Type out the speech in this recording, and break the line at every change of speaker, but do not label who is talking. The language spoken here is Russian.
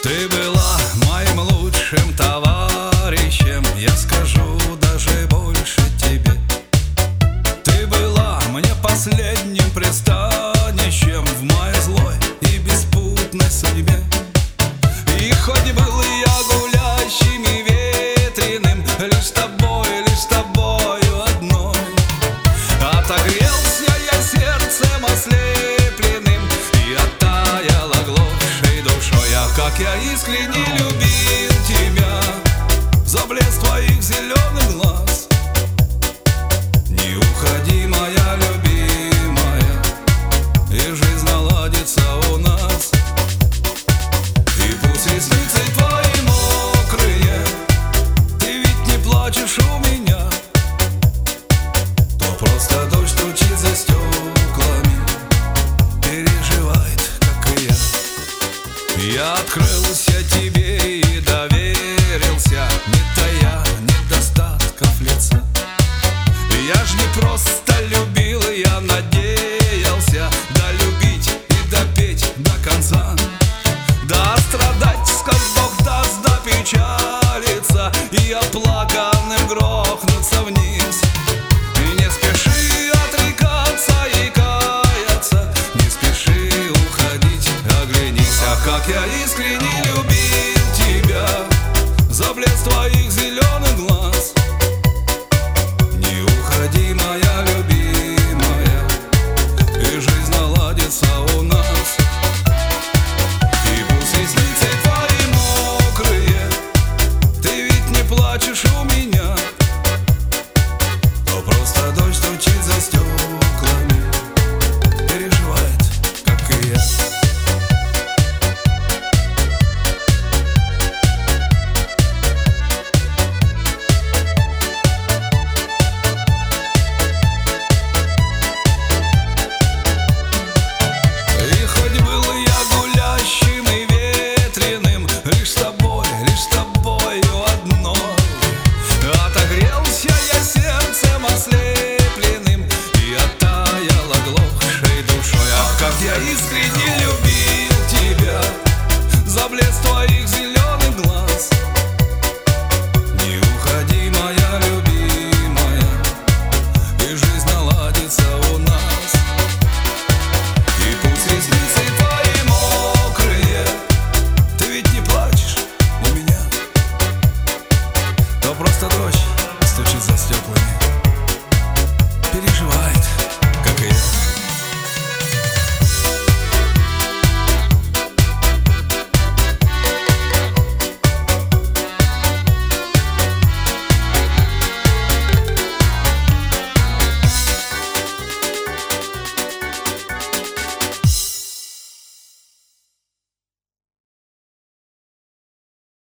Ты была моим лучшим товарищем, я скажу даже больше тебе. Ты была мне последним пристанищем в моей злой и беспутной судьбе. И хоть был я гулящим и ветреным, лишь с тобою одной, отогрелся я сердцем ослепленным и оттаял оглохшей душой. А как я искренне любил тебя за блеск твоих зеленых глаз. Не уходи, моя любимая, и жизнь наладится у нас. И пусть ресницы твои мокрые, ты ведь не плачешь у меня, то просто дождь стучит за стеклами, переживает, как и я. Я открылся тебе и доверился, не тая недостатков лица. Я ж не просто любил, я надеялся долюбить и допеть до конца. Да страдать, сколь Бог даст, да печалиться и оплаканным грохнуться вниз. И не спеши отрекаться и каяться, не спеши уходить, оглянись. А как я искренне любил тебя за блеск твоих